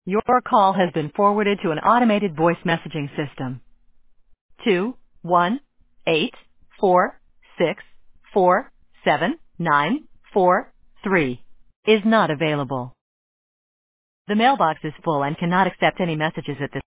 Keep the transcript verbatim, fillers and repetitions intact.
Your call has been forwarded to an automated voice messaging system. Two one eight four six four seven nine four three is not available. The mailbox is full and cannot accept any messages at this